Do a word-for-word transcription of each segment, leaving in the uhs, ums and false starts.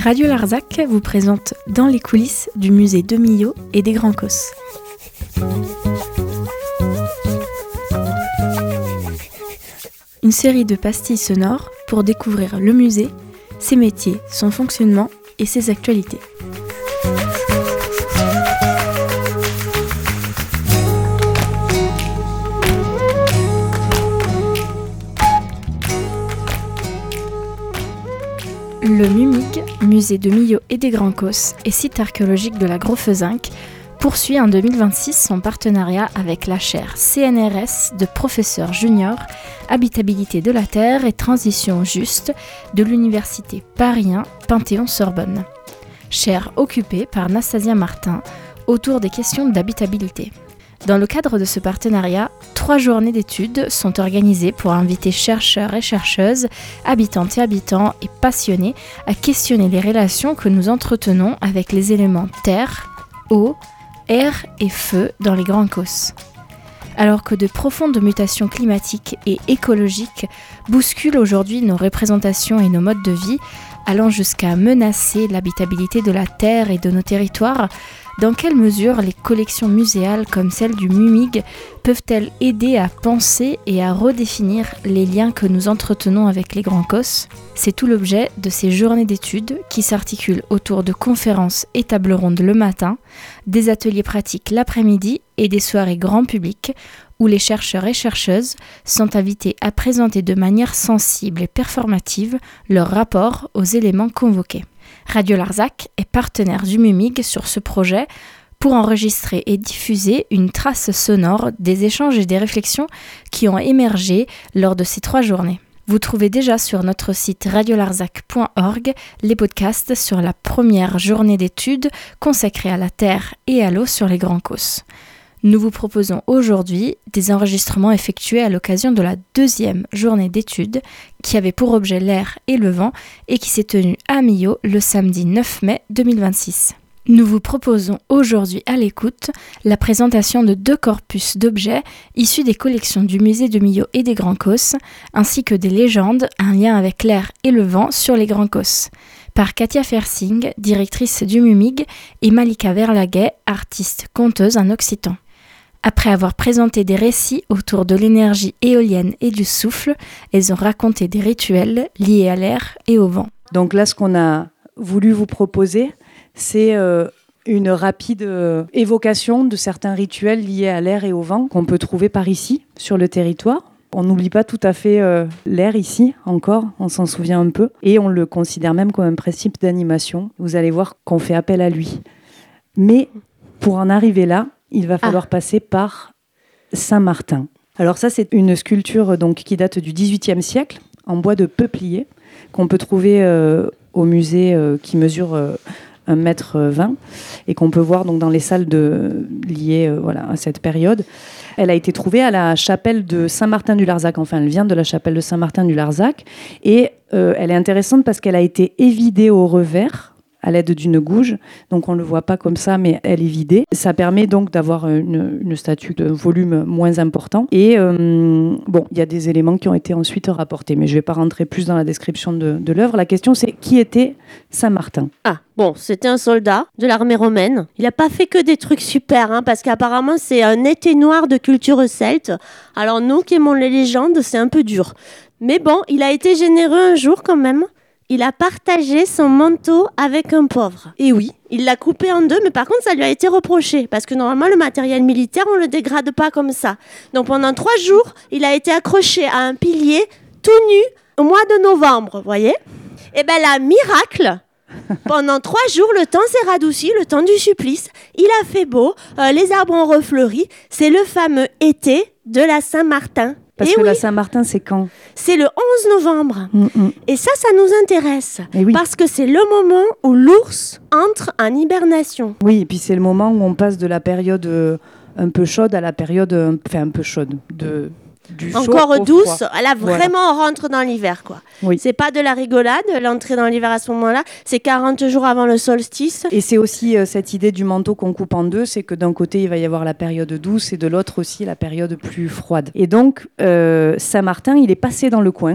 Radio Larzac vous présente Dans les coulisses du musée de Millau et des Grands Causses. Une série de pastilles sonores pour découvrir le musée, ses métiers, son fonctionnement et ses actualités. Le MUMIG, musée de Millau et des Grands Causses et site archéologique de la Gros-Fezinck, poursuit en deux mille vingt-six son partenariat avec la chaire C N R S de professeur junior Habitabilité de la Terre et Transition juste de l'Université Paris un Panthéon-Sorbonne. Chaire occupée par Nastasia Martin autour des questions d'habitabilité. Dans le cadre de ce partenariat, trois journées d'études sont organisées pour inviter chercheurs et chercheuses, habitantes et habitants et passionnés à questionner les relations que nous entretenons avec les éléments terre, eau, air et feu dans les Grands Causses. Alors que de profondes mutations climatiques et écologiques bousculent aujourd'hui nos représentations et nos modes de vie, allant jusqu'à menacer l'habitabilité de la terre et de nos territoires, dans quelle mesure les collections muséales comme celle du MUMIG peuvent-elles aider à penser et à redéfinir les liens que nous entretenons avec les Grands Causses ? C'est tout l'objet de ces journées d'études qui s'articulent autour de conférences et tables rondes le matin, des ateliers pratiques l'après-midi et des soirées grand public où les chercheurs et chercheuses sont invités à présenter de manière sensible et performative leur rapport aux éléments convoqués. Radio Larzac est partenaire du MUMIG sur ce projet pour enregistrer et diffuser une trace sonore des échanges et des réflexions qui ont émergé lors de ces trois journées. Vous trouvez déjà sur notre site radio larzac point org les podcasts sur la première journée d'études consacrée à la terre et à l'eau sur les Grands Causses. Nous vous proposons aujourd'hui des enregistrements effectués à l'occasion de la deuxième journée d'études qui avait pour objet l'air et le vent et qui s'est tenue à Millau le samedi neuf mai deux mille vingt-six. Nous vous proposons aujourd'hui à l'écoute la présentation de deux corpus d'objets issus des collections du musée de Millau et des Grands Causses ainsi que des légendes en lien avec l'air et le vent sur les Grands Causses, par Katia Fersing, directrice du MUMIG, et Malika Verlaguet, artiste conteuse en occitan. Après avoir présenté des récits autour de l'énergie éolienne et du souffle, elles ont raconté des rituels liés à l'air et au vent. Donc là, ce qu'on a voulu vous proposer, c'est euh, une rapide euh, évocation de certains rituels liés à l'air et au vent qu'on peut trouver par ici, sur le territoire. On n'oublie pas tout à fait euh, l'air ici, encore, on s'en souvient un peu, et on le considère même comme un principe d'animation. Vous allez voir qu'on fait appel à lui. Mais pour en arriver là, il va falloir ah. passer par Saint-Martin. Alors ça, c'est une sculpture donc, qui date du dix-huitième siècle, en bois de peuplier, qu'on peut trouver euh, au musée euh, qui mesure euh, un mètre vingt et qu'on peut voir donc, dans les salles de, liées euh, voilà, à cette période. Elle a été trouvée à la chapelle de Saint-Martin-du-Larzac. Enfin, elle vient de la chapelle de Saint-Martin-du-Larzac. Et euh, elle est intéressante parce qu'elle a été évidée au revers à l'aide d'une gouge, donc on ne le voit pas comme ça, mais elle est vidée. Ça permet donc d'avoir une, une statue de volume moins important. Et euh, bon, il y a des éléments qui ont été ensuite rapportés, mais je ne vais pas rentrer plus dans la description de, de l'œuvre. La question, c'est qui était Saint-Martin ? Ah, bon, c'était un soldat de l'armée romaine. Il n'a pas fait que des trucs super, hein, parce qu'apparemment, c'est un été noir de culture celte. Alors nous qui aimons les légendes, c'est un peu dur. Mais bon, il a été généreux un jour quand même. Il a partagé son manteau avec un pauvre. Et oui, il l'a coupé en deux, mais par contre, ça lui a été reproché. Parce que normalement, le matériel militaire, on ne le dégrade pas comme ça. Donc pendant trois jours, il a été accroché à un pilier, tout nu, au mois de novembre, vous voyez ? Et bien là, miracle, pendant trois jours, le temps s'est radouci, le temps du supplice. Il a fait beau, euh, les arbres ont refleuri. C'est le fameux été de la Saint-Martin. Parce et que oui, la Saint-Martin, c'est quand ? C'est le onze novembre. Mm-mm. Et ça, ça nous intéresse. Oui. Parce que c'est le moment où l'ours entre en hibernation. Oui, et puis c'est le moment où on passe de la période euh, un peu chaude à la période, euh, enfin un peu chaude, de... Du encore douce, froid. Là vraiment voilà. On rentre dans l'hiver quoi. Oui. C'est pas de la rigolade, l'entrée dans l'hiver à ce moment-là, c'est quarante jours avant le solstice. Et c'est aussi euh, cette idée du manteau qu'on coupe en deux, c'est que d'un côté il va y avoir la période douce et de l'autre aussi la période plus froide. Et donc euh, Saint-Martin, il est passé dans le coin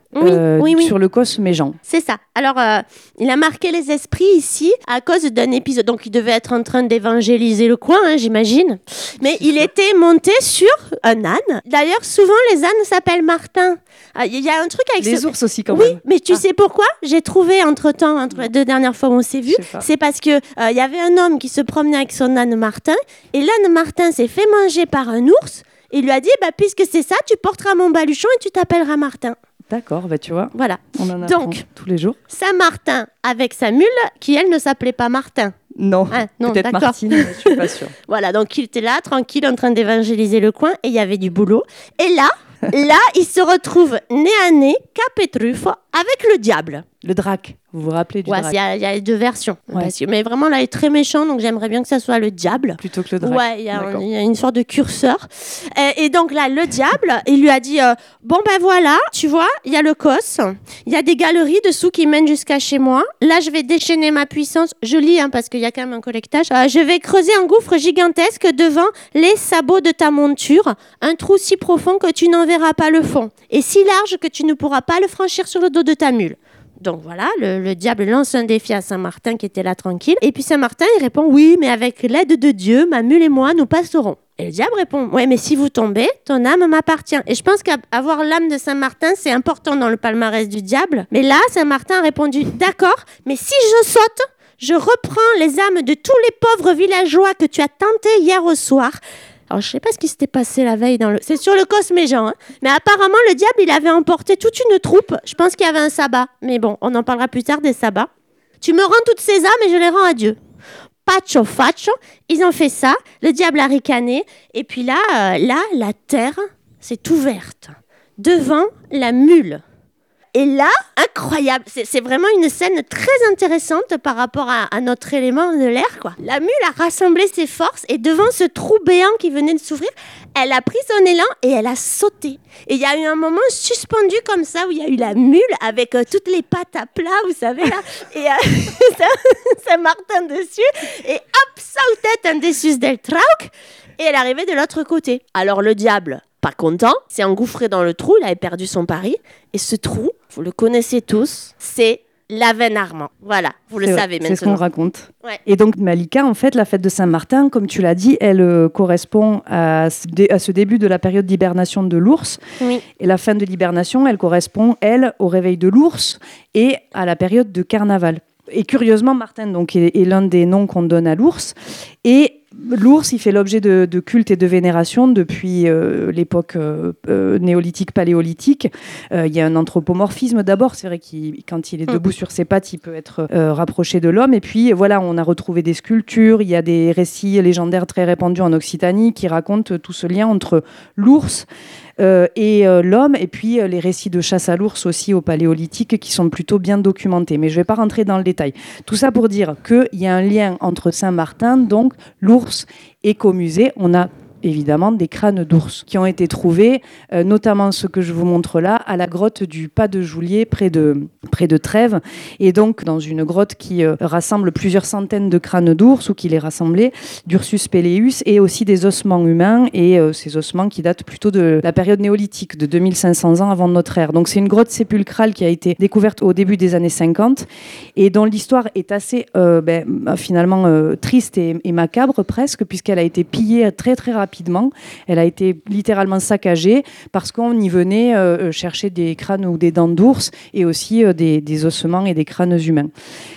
Oui, euh, oui, oui. sur le cosme Méjean. C'est ça. Alors, euh, il a marqué les esprits ici à cause d'un épisode. Donc, il devait être en train d'évangéliser le coin, hein, j'imagine. Mais C'est il sûr. était monté sur un âne. D'ailleurs, souvent, les ânes s'appellent Martin. Il euh, y a un truc avec Les ce... ours aussi, quand Oui, même. mais tu Ah. sais pourquoi? J'ai trouvé entre-temps, entre les deux dernières fois où on s'est vu, Je sais pas. c'est parce que il y avait un homme qui se promenait avec son âne Martin, et l'âne Martin s'est fait manger par un ours, et il lui a dit, bah, puisque c'est ça, tu porteras mon baluchon et tu t'appelleras Martin. D'accord, bah tu vois, Voilà. on en apprend Donc, tous les jours. Saint-Martin avec sa mule, qui elle ne s'appelait pas Martin. Non, Ah, non, peut-être d'accord. Martine, mais je suis pas sûre. Voilà, donc il était là, tranquille, en train d'évangéliser le coin, et il y avait du boulot. Et là, là, il se retrouve nez à nez, cap et truffe, avec le diable. Le drac, vous vous rappelez du Ouais, drac il y, a- il y a les deux versions. Ouais. Parce que- mais vraiment, là, il est très méchant, donc j'aimerais bien que ça soit le diable. plutôt que le drac. Ouais, il y, a un- D'accord. il y a une sorte de curseur. Et, et donc là, le diable, il lui a dit euh, bon ben voilà, tu vois, il y a le cos, il y a des galeries dessous qui mènent jusqu'à chez moi. Là, je vais déchaîner ma puissance. Je lis hein, parce qu'il y a quand même un collectage. Euh, je vais creuser un gouffre gigantesque devant les sabots de ta monture, un trou si profond que tu n'en verras pas le fond, et si large que tu ne pourras pas le franchir sur le dos de ta mule. Donc voilà, le, le diable lance un défi à Saint-Martin qui était là tranquille. Et puis Saint-Martin, il répond « Oui, mais avec l'aide de Dieu, ma mule et moi, nous passerons. » Et le diable répond « Ouais, mais si vous tombez, ton âme m'appartient. » Et je pense qu'avoir l'âme de Saint-Martin, c'est important dans le palmarès du diable. Mais là, Saint-Martin a répondu « D'accord, mais si je saute, je reprends les âmes de tous les pauvres villageois que tu as tentés hier au soir. » Alors, je sais pas ce qui s'était passé la veille dans le... C'est sur le cosme Méjean, hein. Mais apparemment, le diable, il avait emporté toute une troupe. Je pense qu'il y avait un sabbat. Mais bon, on en parlera plus tard des sabbats. Tu me rends toutes ces âmes et je les rends à Dieu. Pacho facho, ils ont fait ça. Le diable a ricané. Et puis là, euh, là, la terre s'est ouverte devant la mule. Et là, incroyable, c'est, c'est vraiment une scène très intéressante par rapport à, à notre élément de l'air, quoi. La mule a rassemblé ses forces et devant ce trou béant qui venait de s'ouvrir, elle a pris son élan et elle a sauté. Et il y a eu un moment suspendu comme ça où il y a eu la mule avec euh, toutes les pattes à plat, vous savez là, et euh, Saint-Martin dessus, et hop, sautait un dessus del trauc, et elle arrivait de l'autre côté. Alors le diable, pas content, s'est engouffré dans le trou, il avait perdu son pari, et ce trou, vous le connaissez tous, c'est l'Aven-Armand. Voilà, vous le C'est vrai, savez maintenant. C'est ce qu'on raconte. Ouais. Et donc, Malika, en fait, la fête de Saint-Martin, comme tu l'as dit, elle euh, correspond à ce, dé- à ce début de la période d'hibernation de l'ours. Oui. Et la fin de l'hibernation, elle correspond, elle, au réveil de l'ours et à la période de carnaval. Et curieusement, Martin donc, est, est l'un des noms qu'on donne à l'ours. Et l'ours, il fait l'objet de, de culte et de vénération depuis euh, l'époque euh, euh, néolithique, paléolithique. Euh, il y a un anthropomorphisme d'abord. C'est vrai qu'il, quand il est debout sur ses pattes, il peut être euh, rapproché de l'homme. Et puis, voilà, on a retrouvé des sculptures. Il y a des récits légendaires très répandus en Occitanie qui racontent tout ce lien entre l'ours Euh, et euh, l'homme, et puis euh, les récits de chasse à l'ours aussi au paléolithique qui sont plutôt bien documentés. Mais je ne vais pas rentrer dans le détail. Tout ça pour dire qu'il y a un lien entre Saint-Martin, donc l'ours, et Comusée. On a évidemment des crânes d'ours qui ont été trouvés, euh, notamment ce que je vous montre là, à la grotte du Pas de Joulier, près de, près de Trèves, et donc dans une grotte qui euh, rassemble plusieurs centaines de crânes d'ours, ou qui les rassemblait, d'Ursus Pelleus, et aussi des ossements humains, et euh, ces ossements qui datent plutôt de la période néolithique, de deux mille cinq cents ans avant notre ère. Donc c'est une grotte sépulcrale qui a été découverte au début des années cinquante, et dont l'histoire est assez, euh, ben, finalement, euh, triste et, et macabre presque, puisqu'elle a été pillée très très rapidement. Rapidement. Elle a été littéralement saccagée parce qu'on y venait euh, chercher des crânes ou des dents d'ours et aussi euh, des, des ossements et des crânes humains.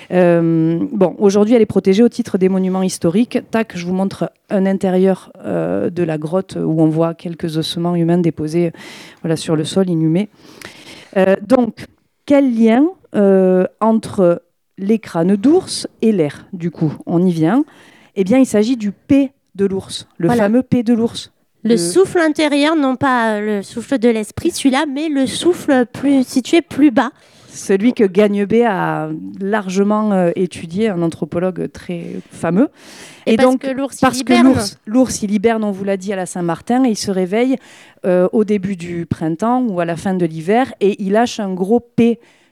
Euh, bon, aujourd'hui, elle est protégée au titre des monuments historiques. Tac, je vous montre un intérieur euh, de la grotte où on voit quelques ossements humains déposés voilà, sur le sol, inhumés. Euh, donc, quel lien euh, entre les crânes d'ours et l'air, du coup? On y vient. Eh bien, il s'agit du P de l'ours, le Voilà. fameux P de l'ours. Le Le- souffle intérieur, non pas le souffle de l'esprit, celui-là, mais le souffle plus situé plus bas. Celui que Gagnebé a largement euh, étudié, un anthropologue très fameux. Et, parce donc, que l'ours, il parce que hiberne. l'ours, l'ours, il hiberne, on vous l'a dit, à la Saint-Martin, et il se réveille euh, au début du printemps ou à la fin de l'hiver, et il lâche un gros P.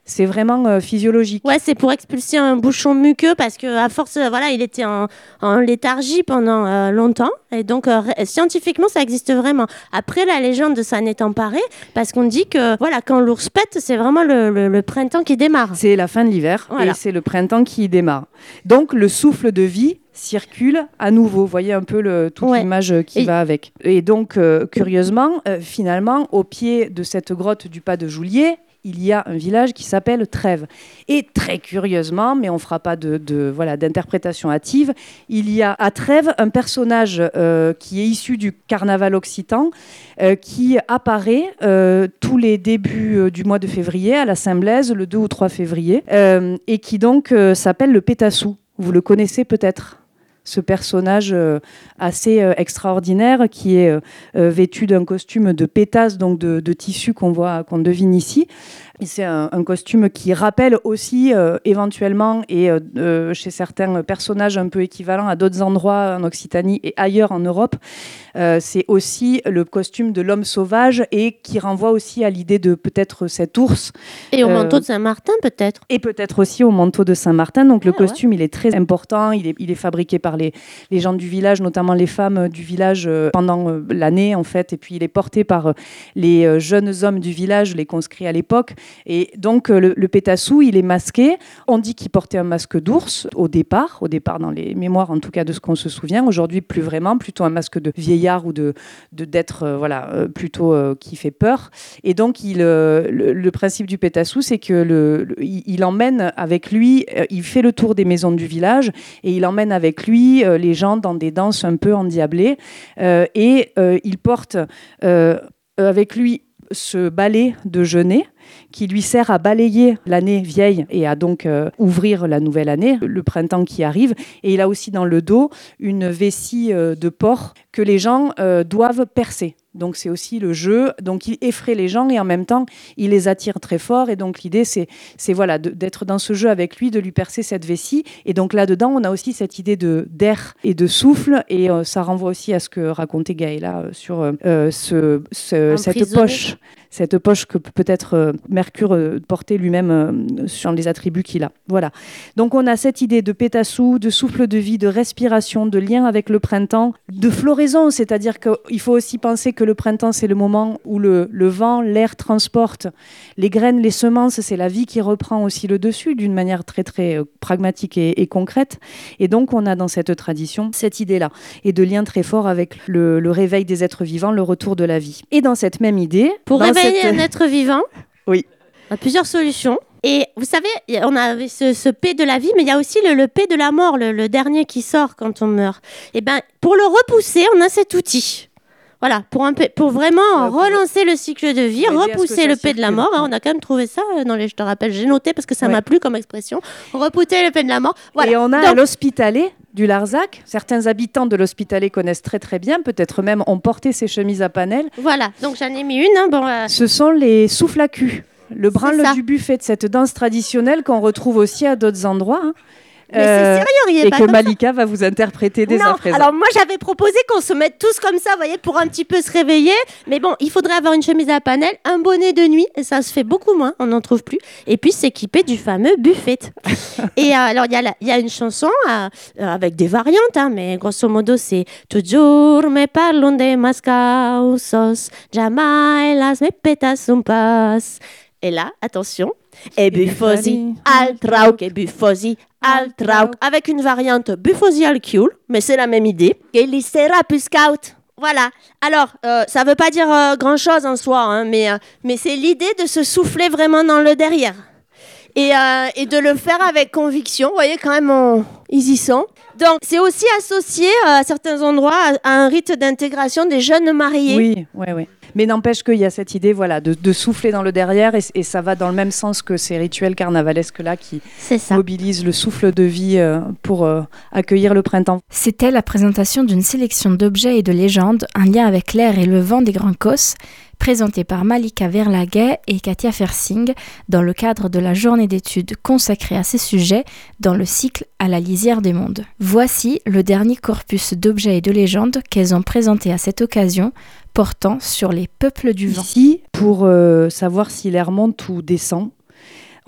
C'est vraiment euh, physiologique. Ouais, c'est pour expulser un bouchon muqueux parce que à force, euh, voilà, il était en, en léthargie pendant euh, longtemps. Et donc, euh, scientifiquement, ça existe vraiment. Après, la légende s'en est emparée parce qu'on dit que, voilà, quand l'ours pète, c'est vraiment le, le, le printemps qui démarre. C'est la fin de l'hiver voilà. Et c'est le printemps qui démarre. Donc, le souffle de vie circule à nouveau. Vous voyez un peu le, toute ouais. l'image qui et... va avec. Et donc, euh, curieusement, euh, finalement, au pied de cette grotte du Pas de Joulier, il y a un village qui s'appelle Trèves. Et très curieusement, mais on ne fera pas de, de, voilà, d'interprétation hâtive, il y a à Trèves un personnage euh, qui est issu du carnaval occitan, euh, qui apparaît euh, tous les débuts euh, du mois de février à la Saint-Blaise, le deux ou trois février, euh, et qui donc euh, s'appelle le Pétassou. Vous le connaissez peut-être ? Ce personnage euh, assez euh, extraordinaire qui est euh, euh, vêtu d'un costume de pétasse, donc de, de tissu qu'on voit, qu'on devine ici. Et c'est un, un costume qui rappelle aussi euh, éventuellement, et euh, euh, chez certains personnages un peu équivalents à d'autres endroits en Occitanie et ailleurs en Europe, euh, c'est aussi le costume de l'homme sauvage et qui renvoie aussi à l'idée de peut-être cet ours. Et au euh, manteau de Saint-Martin peut-être. Et peut-être aussi au manteau de Saint-Martin. Donc ah, le costume, ouais. il est très important, il est, il est fabriqué par les, les gens du village, notamment les femmes du village euh, pendant euh, l'année en fait, et puis il est porté par euh, les euh, jeunes hommes du village, les conscrits à l'époque. Et donc le, le Pétassou, il est masqué. On dit qu'il portait un masque d'ours au départ, au départ dans les mémoires en tout cas de ce qu'on se souvient. Aujourd'hui, plus vraiment, plutôt un masque de vieillard ou de, de d'être euh, voilà euh, plutôt euh, qui fait peur. Et donc il, euh, le, le principe du Pétassou, c'est que le, le, il emmène avec lui, euh, il fait le tour des maisons du village et il emmène avec lui euh, les gens dans des danses un peu endiablées euh, et euh, il porte euh, avec lui ce balai de genêt qui lui sert à balayer l'année vieille et à donc euh, ouvrir la nouvelle année, le printemps qui arrive. Et il a aussi dans le dos une vessie euh, de porc que les gens euh, doivent percer. Donc c'est aussi le jeu. Donc il effraie les gens et en même temps il les attire très fort. Et donc l'idée c'est, c'est voilà, de, d'être dans ce jeu avec lui, de lui percer cette vessie. Et donc là-dedans on a aussi cette idée de, d'air et de souffle. Et euh, ça renvoie aussi à ce que racontait Gaëla euh, sur euh, ce, ce, cette poche. Cette poche que peut-être euh, Mercure euh, portait lui-même euh, sur les attributs qu'il a. Voilà. Donc on a cette idée de Pétassou, de souffle de vie, de respiration, de lien avec le printemps, de floraison, c'est-à-dire qu'il faut aussi penser que le printemps c'est le moment où le, le vent, l'air transporte les graines, les semences, c'est la vie qui reprend aussi le dessus d'une manière très très euh, pragmatique et, et concrète. Et donc on a dans cette tradition cette idée-là et de lien très fort avec le, le réveil des êtres vivants, le retour de la vie. Et dans cette même idée... Pour réveiller cette... un être vivant, oui. On a plusieurs solutions. Et vous savez, on a ce, ce P de la vie, mais il y a aussi le, le P de la mort, le, le dernier qui sort quand on meurt. Et ben, pour le repousser, on a cet outil. Voilà, pour, un P, pour vraiment euh, relancer le cycle de vie, repousser le P de la mort. Hein, on a quand même trouvé ça dans les, je te rappelle, j'ai noté parce que ça ouais. m'a plu comme expression. Repousser le P de la mort. Voilà. Et on a Donc, l'Hospitalet du Larzac. Certains habitants de l'Hospitalet connaissent très très bien, peut-être même ont porté ces chemises à panel. Voilà, donc j'en ai mis une. Hein, bon, euh... Ce sont les souffles à cul, le branle du buffet de cette danse traditionnelle qu'on retrouve aussi à d'autres endroits. Hein. Mais euh, c'est sérieux, il est et pas que comme Malika ça. va vous interpréter dès non, à présent. Alors moi j'avais proposé qu'on se mette tous comme ça, vous voyez, pour un petit peu se réveiller. Mais bon, il faudrait avoir une chemise à panel, un bonnet de nuit, et ça se fait beaucoup moins, on n'en trouve plus. Et puis s'équiper du fameux buffet. Et euh, alors il y, y a une chanson euh, avec des variantes, hein, mais grosso modo c'est toujours me parlon de mas causos, jamais las me petas un pas. Et là, attention. E bufosi al trauc, e bufosi al trauc, avec une variante bufosi al kiul, mais c'est la même idée. Et l'istera puscaut. Voilà. Alors, euh, ça veut pas dire euh, grand-chose en soi, hein, mais, euh, mais c'est l'idée de se souffler vraiment dans le derrière. Et, euh, et de le faire avec conviction. Vous voyez, quand même, on... ils y sont. Donc, c'est aussi associé euh, à certains endroits à, à un rite d'intégration des jeunes mariés. Oui, oui, oui. Mais n'empêche qu'il y a cette idée voilà, de, de souffler dans le derrière et, et ça va dans le même sens que ces rituels carnavalesques-là qui mobilisent le souffle de vie euh, pour euh, accueillir le printemps. C'était la présentation d'une sélection d'objets et de légendes en lien avec l'air et le vent des Grands Causses, présentée par Malika Verlaguet et Katia Fersing dans le cadre de la journée d'études consacrée à ces sujets dans le cycle À la lisière des mondes. Voici le dernier corpus d'objets et de légendes qu'elles ont présenté à cette occasion, portant sur les peuples du vent. Ici, pour euh, savoir si l'air monte ou descend,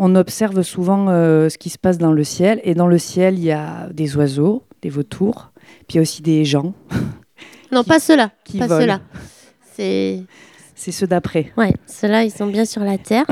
on observe souvent euh, ce qui se passe dans le ciel. Et dans le ciel, il y a des oiseaux, des vautours, puis il y a aussi des gens. Non, qui, pas ceux-là. Qui pas volent. ceux-là. C'est... C'est ceux d'après. Ouais, ceux-là, ils sont bien sur la terre.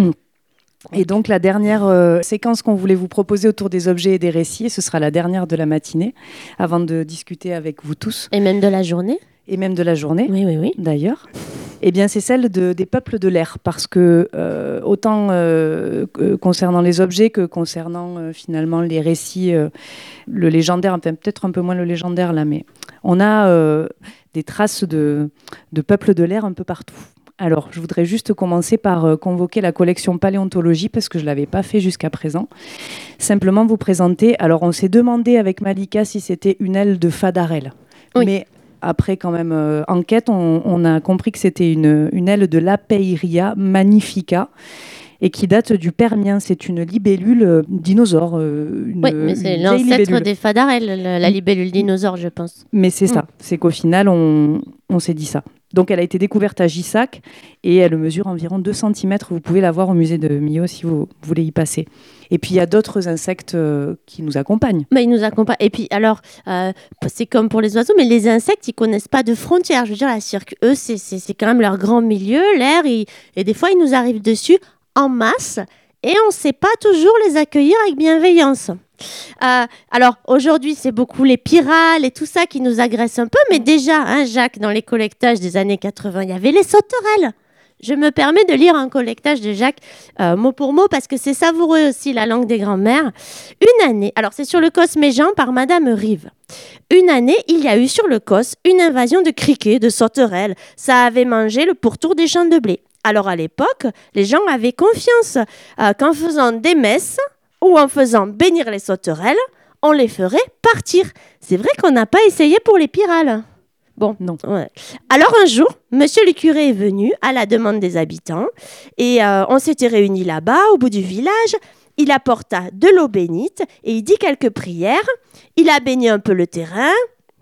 Et donc la dernière euh, séquence qu'on voulait vous proposer autour des objets et des récits, et ce sera la dernière de la matinée, avant de discuter avec vous tous. Et même de la journée. Et même de la journée, oui, oui, oui. d'ailleurs. Eh bien, c'est celle de, des peuples de l'air, parce que euh, autant euh, que concernant les objets que concernant euh, finalement les récits, euh, le légendaire, enfin peut-être un peu moins le légendaire là, mais on a euh, des traces de, de peuples de l'air un peu partout. Alors, je voudrais juste commencer par euh, convoquer la collection paléontologie, parce que je ne l'avais pas fait jusqu'à présent. Simplement vous présenter, alors on s'est demandé avec Malika si c'était une aile de Fadarelle, oui. Mais après quand même euh, enquête, on, on a compris que c'était une, une aile de Lapeiria magnifica, et qui date du Permien. C'est une libellule euh, dinosaure. Euh, une, oui, mais c'est l'ancêtre des Fadarelles, la, la libellule dinosaure, je pense. Mais c'est mm. ça, c'est qu'au final, on, on s'est dit ça. Donc, elle a été découverte à Gissac et elle mesure environ deux centimètres. Vous pouvez la voir au musée de Millau si vous voulez y passer. Et puis, il y a d'autres insectes euh, qui nous accompagnent. Mais ils nous accompagnent. Et puis, alors, euh, c'est comme pour les oiseaux, mais les insectes, ils ne connaissent pas de frontières. Je veux dire, la cirque, eux, c'est, c'est, c'est quand même leur grand milieu, l'air. Et, et des fois, ils nous arrivent dessus en masse et on ne sait pas toujours les accueillir avec bienveillance. Euh, alors aujourd'hui c'est beaucoup les pyrales et tout ça qui nous agressent un peu, mais déjà hein, Jacques, dans les collectages des années quatre-vingts, il y avait les sauterelles. Je me permets de lire un collectage de Jacques euh, mot pour mot parce que c'est savoureux aussi, la langue des grands-mères. Une année, alors c'est sur le Cos Méjean par Madame Rive. Une année, il y a eu sur le Cos une invasion de criquets, de sauterelles. Ça avait mangé le pourtour des champs de blé. Alors à l'époque, les gens avaient confiance euh, qu'en faisant des messes ou en faisant bénir les sauterelles, on les ferait partir. C'est vrai qu'on n'a pas essayé pour les pyrales. Bon, non. Ouais. Alors un jour, monsieur le curé est venu à la demande des habitants et euh, on s'était réunis là-bas, au bout du village. Il apporta de l'eau bénite et il dit quelques prières. Il a béni un peu le terrain.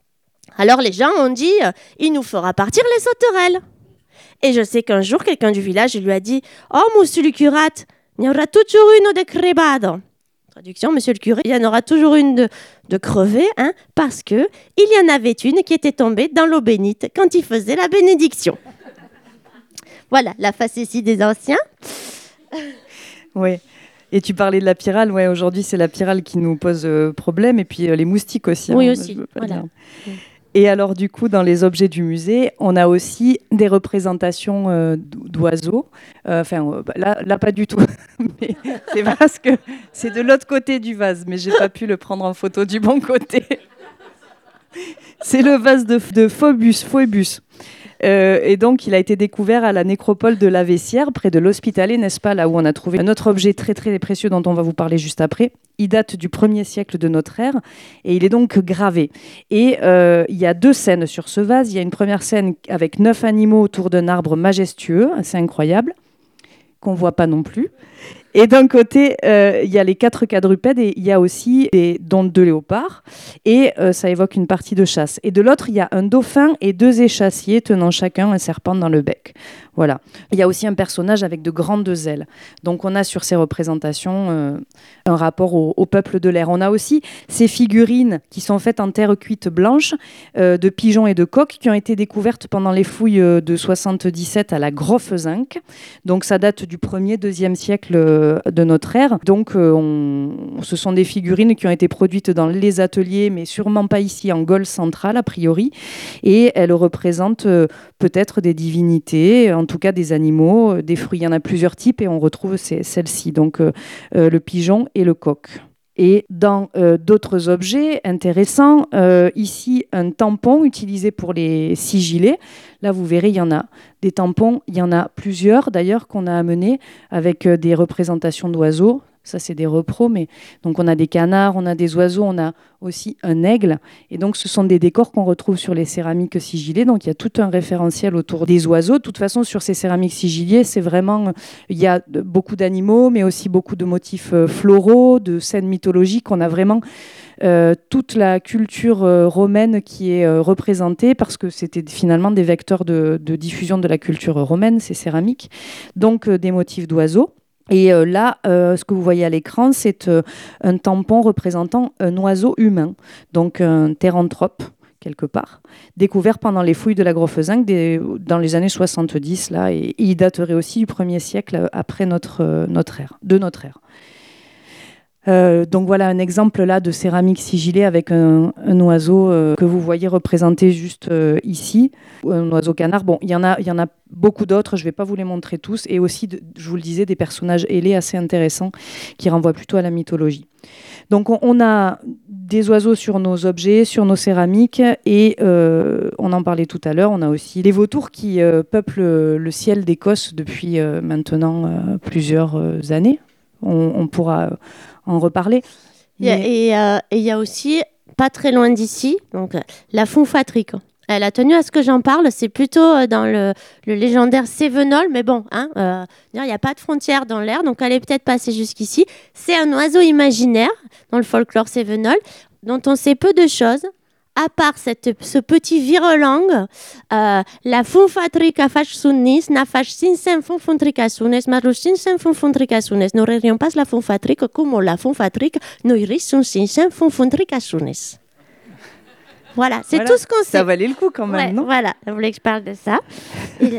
Alors les gens ont dit, il nous fera partir les sauterelles. Et je sais qu'un jour, quelqu'un du village lui a dit « Oh, monsieur le curé, il y aura toujours une de crevada. » Traduction, monsieur le curé, il y en aura toujours une de, de crevée, hein, parce qu'il y en avait une qui était tombée dans l'eau bénite quand il faisait la bénédiction. Voilà, la facétie des anciens. Oui. Et tu parlais de la pyrale, ouais, aujourd'hui c'est la pyrale qui nous pose euh, problème, et puis euh, les moustiques aussi. Oui, hein, aussi, voilà. Et alors, du coup, dans les objets du musée, on a aussi des représentations euh, d'oiseaux. Euh, enfin, euh, là, là, pas du tout. Mais c'est parce que c'est de l'autre côté du vase, mais j'ai pas pu le prendre en photo du bon côté. C'est le vase de, de Phœbus. Phœbus. Euh, et donc, il a été découvert à la nécropole de la Vessière, près de l'Hospitalet, n'est-ce pas, là où on a trouvé un autre objet très, très précieux dont on va vous parler juste après. Il date du premier siècle de notre ère et il est donc gravé. Et euh, il y a deux scènes sur ce vase. Il y a une première scène avec neuf animaux autour d'un arbre majestueux, c'est incroyable, qu'on ne voit pas non plus. Et d'un côté, euh, il y a les quatre quadrupèdes et il y a aussi des dents de léopards. Et euh, ça évoque une partie de chasse. Et de l'autre, il y a un dauphin et deux échassiers tenant chacun un serpent dans le bec. Voilà. Il y a aussi un personnage avec de grandes ailes. Donc on a sur ces représentations euh, un rapport au, au peuple de l'air. On a aussi ces figurines qui sont faites en terre cuite blanche euh, de pigeons et de coqs qui ont été découvertes pendant les fouilles de soixante-dix-sept à la Grofezinck. Donc ça date du premier, deuxième siècle euh, de notre ère. Donc euh, on, ce sont des figurines qui ont été produites dans les ateliers, mais sûrement pas ici en Gaule centrale a priori. Et elles représentent euh, peut-être des divinités, en tout cas des animaux, euh, des fruits. Il y en a plusieurs types et on retrouve ces, celles-ci, donc euh, euh, le pigeon et le coq. Et dans euh, d'autres objets intéressants, euh, ici un tampon utilisé pour les sigillés. Là, vous verrez, il y en a des tampons, il y en a plusieurs d'ailleurs qu'on a amenés avec euh, des représentations d'oiseaux. Ça, c'est des repros, mais donc on a des canards, on a des oiseaux, on a aussi un aigle. Et donc, ce sont des décors qu'on retrouve sur les céramiques sigillées. Donc, il y a tout un référentiel autour des oiseaux. De toute façon, sur ces céramiques sigillées, c'est vraiment... Il y a beaucoup d'animaux, mais aussi beaucoup de motifs floraux, de scènes mythologiques. On a vraiment euh, toute la culture euh, romaine qui est euh, représentée parce que c'était finalement des vecteurs de, de diffusion de la culture romaine, ces céramiques. Donc, euh, des motifs d'oiseaux. Et euh, là, euh, ce que vous voyez à l'écran, c'est euh, un tampon représentant un oiseau humain, donc un théranthrope, quelque part, découvert pendant les fouilles de la Grofezinck des, dans les années soixante-dix, là, et, et il daterait aussi du premier siècle après notre, euh, notre ère, de notre ère. Euh, donc voilà un exemple là de céramique sigillée avec un, un oiseau euh, que vous voyez représenté juste euh, ici, un oiseau canard. Bon, il y en a, il y en a beaucoup d'autres, je ne vais pas vous les montrer tous, et aussi, de, je vous le disais, des personnages ailés assez intéressants qui renvoient plutôt à la mythologie. Donc on, on a des oiseaux sur nos objets, sur nos céramiques, et euh, on en parlait tout à l'heure, on a aussi les vautours qui euh, peuplent le ciel d'Écosse depuis euh, maintenant euh, plusieurs euh, années. On, on pourra en reparler. Mais... Et il euh, y a aussi, pas très loin d'ici, donc, la Fonfatrique. Elle a tenu à ce que j'en parle, c'est plutôt dans le, le légendaire Cévenol, mais bon, il hein, n'y euh, a pas de frontière dans l'air, donc elle est peut-être passée jusqu'ici. C'est un oiseau imaginaire dans le folklore Cévenol, dont on sait peu de choses. À part cette, ce petit virelangue, euh, la Fonfatrica faci sunnis, na faci cinsen fonfontricasunes, mas los cinsen fonfontricasunes n'aurerions pas la Fonfatrique comme la Fonfatrique n'aurait son cinsen fonfontricasunes. Voilà, c'est voilà, tout ce qu'on sait. Ça valait le coup quand même, ouais, non ? Voilà, vous voulez que je parle de ça. Et...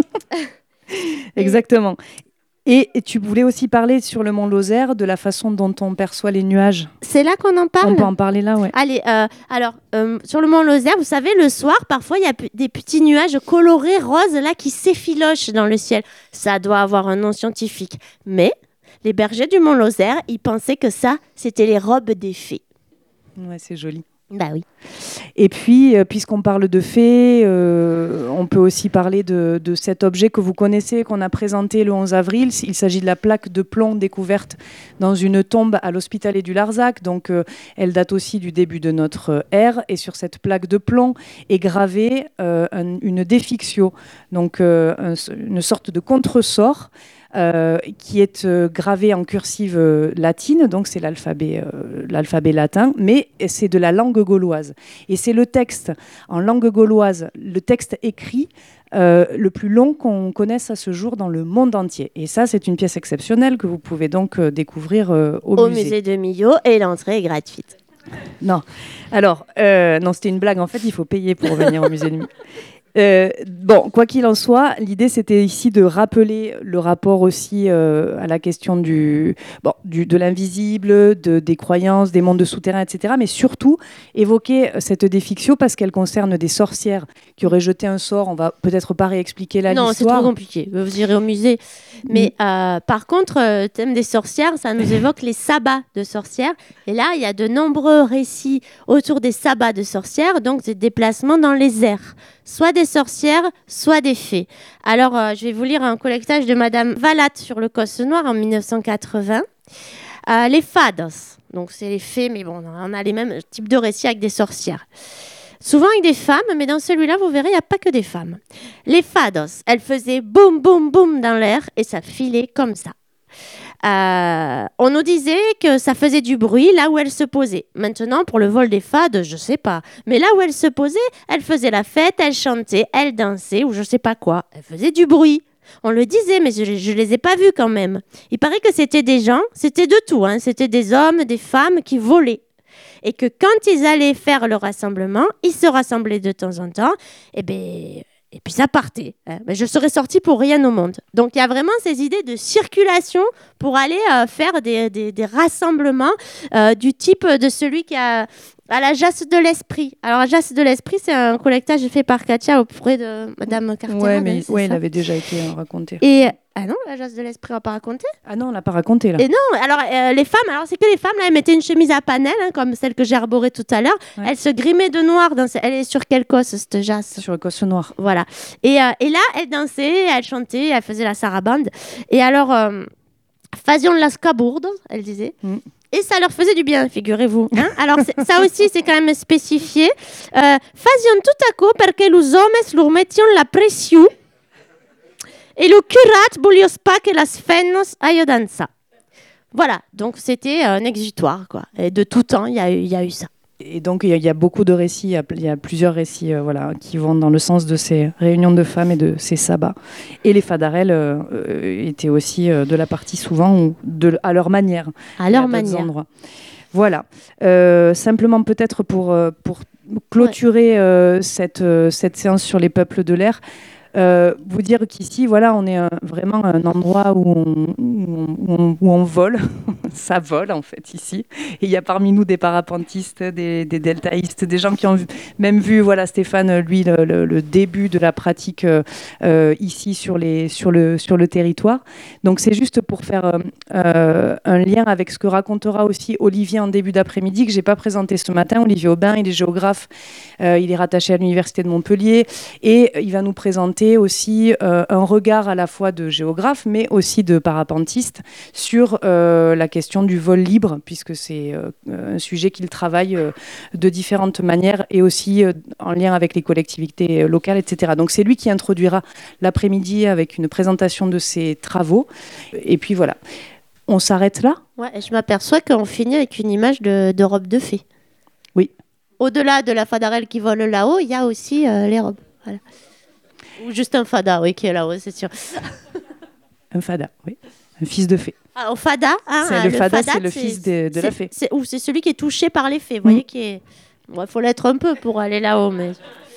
Exactement. Et, et tu voulais aussi parler sur le mont Lozère de la façon dont on perçoit les nuages. C'est là qu'on en parle ? On peut en parler là, ouais. Allez, euh, alors, euh, sur le mont Lozère, vous savez, le soir, parfois, il y a p- des petits nuages colorés, roses, là, qui s'effilochent dans le ciel. Ça doit avoir un nom scientifique. Mais les bergers du mont Lozère, ils pensaient que ça, c'était les robes des fées. Ouais, c'est joli. Bah oui. Et puis, euh, puisqu'on parle de fées, euh, on peut aussi parler de, de cet objet que vous connaissez, qu'on a présenté le onze avril. Il s'agit de la plaque de plomb découverte dans une tombe à l'Hospitalet du Larzac. Donc, euh, elle date aussi du début de notre ère. Et sur cette plaque de plomb est gravée euh, un, une défixio, donc euh, un, une sorte de contresort. Euh, qui est euh, gravé en cursive euh, latine, donc c'est l'alphabet, euh, l'alphabet latin, mais c'est de la langue gauloise. Et c'est le texte en langue gauloise, le texte écrit euh, le plus long qu'on connaisse à ce jour dans le monde entier. Et ça, c'est une pièce exceptionnelle que vous pouvez donc euh, découvrir euh, au, au musée. musée de Millau, et l'entrée est gratuite. Non, alors, euh, non, c'était une blague. En fait, il faut payer pour venir au musée de Millau. Euh, bon, quoi qu'il en soit, l'idée c'était ici de rappeler le rapport aussi euh, à la question du, bon, du, de l'invisible, de, des croyances, des mondes souterrains, et cetera. Mais surtout évoquer cette défixio parce qu'elle concerne des sorcières qui auraient jeté un sort. On va peut-être pas réexpliquer là non, l'histoire. Non, c'est trop compliqué. Vous irez au musée. Mais mmh. euh, par contre, le thème des sorcières, ça nous évoque les sabbats de sorcières. Et là, il y a de nombreux récits autour des sabbats de sorcières, donc des déplacements dans les airs. Soit des sorcières, soit des fées. Alors, euh, je vais vous lire un collectage de Madame Vallat sur le Cosse Noir en dix-neuf cent quatre-vingts. Euh, les fados, donc c'est les fées, mais bon, on a les mêmes types de récits avec des sorcières. Souvent avec des femmes, mais dans celui-là, vous verrez, il n'y a pas que des femmes. Les fados, elles faisaient boum, boum, boum dans l'air et ça filait comme ça. Euh, on nous disait que ça faisait du bruit là où elle se posait. Maintenant, pour le vol des fades, je sais pas. Mais là où elle se posait, elle faisait la fête, elle chantait, elle dansait ou je sais pas quoi. Elle faisait du bruit. On le disait, mais je, je les ai pas vus quand même. Il paraît que c'était des gens, c'était de tout, hein. C'était des hommes, des femmes qui volaient. Et que quand ils allaient faire le rassemblement, ils se rassemblaient de temps en temps, et ben... Et puis ça partait. Hein. Mais je serais sortie pour rien au monde. Donc il y a vraiment ces idées de circulation pour aller euh, faire des, des, des rassemblements euh, du type de celui qui a à la Jasse de l'Esprit. Alors la Jasse de l'Esprit, c'est un collectage fait par Katia auprès de Madame Carter. Ouais, mais ouais, il avait déjà été euh, raconté. Et ah non, la Jasse de l'Esprit, on l'a pas raconté. Ah non, on l'a pas raconté là. Et non, alors euh, les femmes, alors c'est que les femmes là, elles mettaient une chemise à panel, hein, comme celle que j'ai arborée tout à l'heure. Ouais. Elles se grimaient de noir. Dans ce... Elle est sur quel cosse cette Jasse ? Sur le cosse noir. Voilà. Et, euh, et là, elle dansait, elle chantait, elle faisait la sarabande. Et alors, euh, faisions la scabourde, elle disait. Mm. Et ça leur faisait du bien, figurez-vous. Hein. Alors, ça aussi, c'est quand même spécifié. Euh, faisions tout à coup perché los hommes leur mettions la pression. Et le curat voulait pas que las femmes aillent danser. Voilà, donc c'était un exutoire, quoi. Et de tout temps, il y a eu, il y a eu ça. Et donc, il y, y a beaucoup de récits, il y a, il y a plusieurs récits euh, voilà, qui vont dans le sens de ces réunions de femmes et de ces sabbats. Et les fadarelles euh, euh, étaient aussi euh, de la partie souvent, ou de, à leur manière. À leur manière. Endroits. Voilà. Euh, simplement peut-être pour, euh, pour clôturer ouais. euh, cette, euh, cette séance sur les peuples de l'air, Euh, vous dire qu'ici, voilà, on est un, vraiment un endroit où on, où on, où on vole. Ça vole, en fait, ici. Et il y a parmi nous des parapentistes, des, des deltaïstes, des gens qui ont vu, même vu, voilà, Stéphane, lui, le, le, le début de la pratique euh, ici sur, les, sur, le, sur le territoire. Donc, c'est juste pour faire euh, un lien avec ce que racontera aussi Olivier en début d'après-midi, que je n'ai pas présenté ce matin. Olivier Aubin, il est géographe, euh, il est rattaché à l'Université de Montpellier et il va nous présenter aussi euh, un regard à la fois de géographe mais aussi de parapentiste sur euh, la question du vol libre, puisque c'est euh, un sujet qu'il travaille euh, de différentes manières et aussi euh, en lien avec les collectivités locales, et cetera. Donc c'est lui qui introduira l'après-midi avec une présentation de ses travaux. Et puis voilà, on s'arrête là. Ouais, et je m'aperçois qu'on finit avec une image de, de robe de fée. Oui. Au-delà de la fadarelle qui vole là-haut, il y a aussi euh, les robes. Voilà. Ou juste un fada, oui, qui est là-haut, c'est sûr. Un fada, oui. Un fils de fée. Ah, au fada, hein, c'est le, le fada, fada, c'est le fils de, de la fée. C'est, ou c'est celui qui est touché par les fées, vous mmh. voyez, qui est... Il bon, faut l'être un peu pour aller là-haut, mais...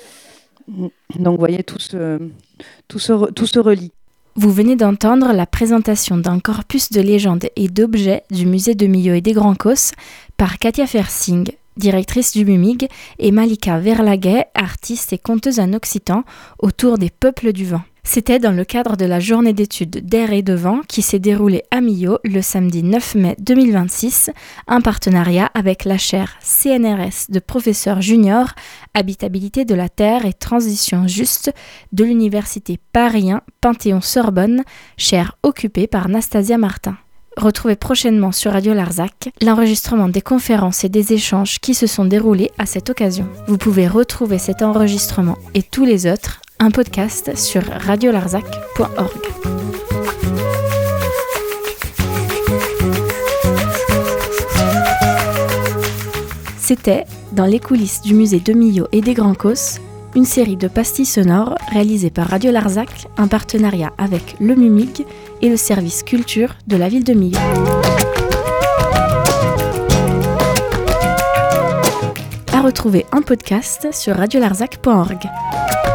Donc, vous voyez, tout se, tout se, tout se relie. Vous venez d'entendre la présentation d'un corpus de légendes et d'objets du musée de Millau et des Grands Causses par Katia Fersing, directrice du MUMIG, et Malika Verlaguet, artiste et conteuse en occitan, autour des peuples du vent. C'était dans le cadre de la journée d'études d'air et de vent qui s'est déroulée à Millau le samedi neuf mai deux mille vingt-six, en partenariat avec la chaire C N R S de professeur junior, habitabilité de la Terre et transition juste de l'université Paris un Panthéon-Sorbonne, chaire occupée par Nastasia Martin. Retrouvez prochainement sur Radio Larzac l'enregistrement des conférences et des échanges qui se sont déroulés à cette occasion. Vous pouvez retrouver cet enregistrement et tous les autres, un podcast sur radio larzac point org. C'était Dans les coulisses du musée de Millau et des Grands Causses, une série de pastilles sonores réalisées par Radio Larzac en partenariat avec le MUMIG et le service culture de la ville de Millau. À retrouver en podcast sur radio larzac point org.